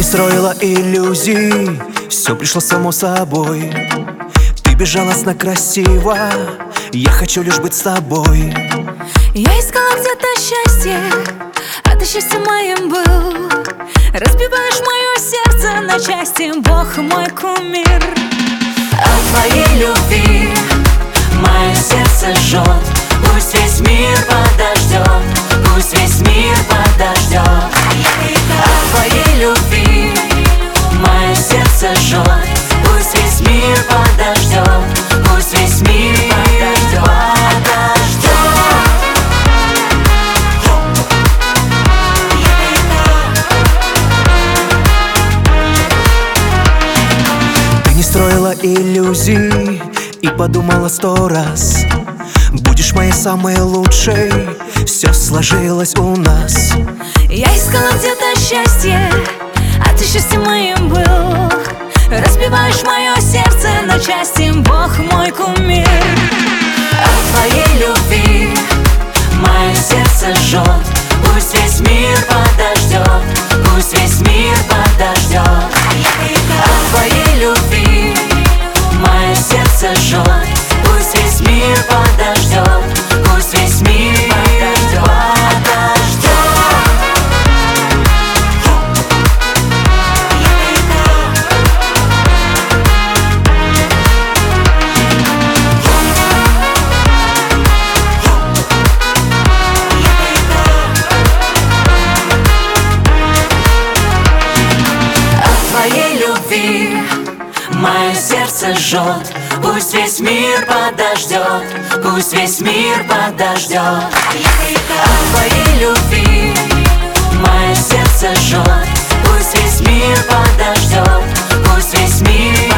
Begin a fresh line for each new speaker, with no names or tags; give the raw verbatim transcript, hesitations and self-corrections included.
строила иллюзий, все пришло само собой. Ты безжалостно красиво, я хочу лишь быть с тобой.
Я искала где-то счастье, а ты счастьем моим был. Разбиваешь мое сердце на части, Бог мой кумир.
От твоей любви мое сердце жжет. Пусть весь мир подождет, пусть весь мир подождет. От твоей любви мое сердце жжет. Пусть весь мир подождет, пусть весь мир подождет, подождет.
Ты не строила иллюзий и подумала сто раз: будешь моей самой лучшей, все сложилось у нас.
Я искала где-то счастье, а ты счастьем моим был. Разбиваешь мое сердце на части, Бог мой кумир.
От твоей любви мое сердце жжет. Пусть весь мир подождет, пусть весь мир подождет. От твоей любви мое сердце жжет. Пусть весь мир подождет, пусть весь мир подождет, подождет. От твоей любви мое сердце жжет. Пусть весь мир подождет, пусть весь мир подождет. От твоей любви мое сердце жжет. Пусть весь мир подождет, пусть весь мир подождет.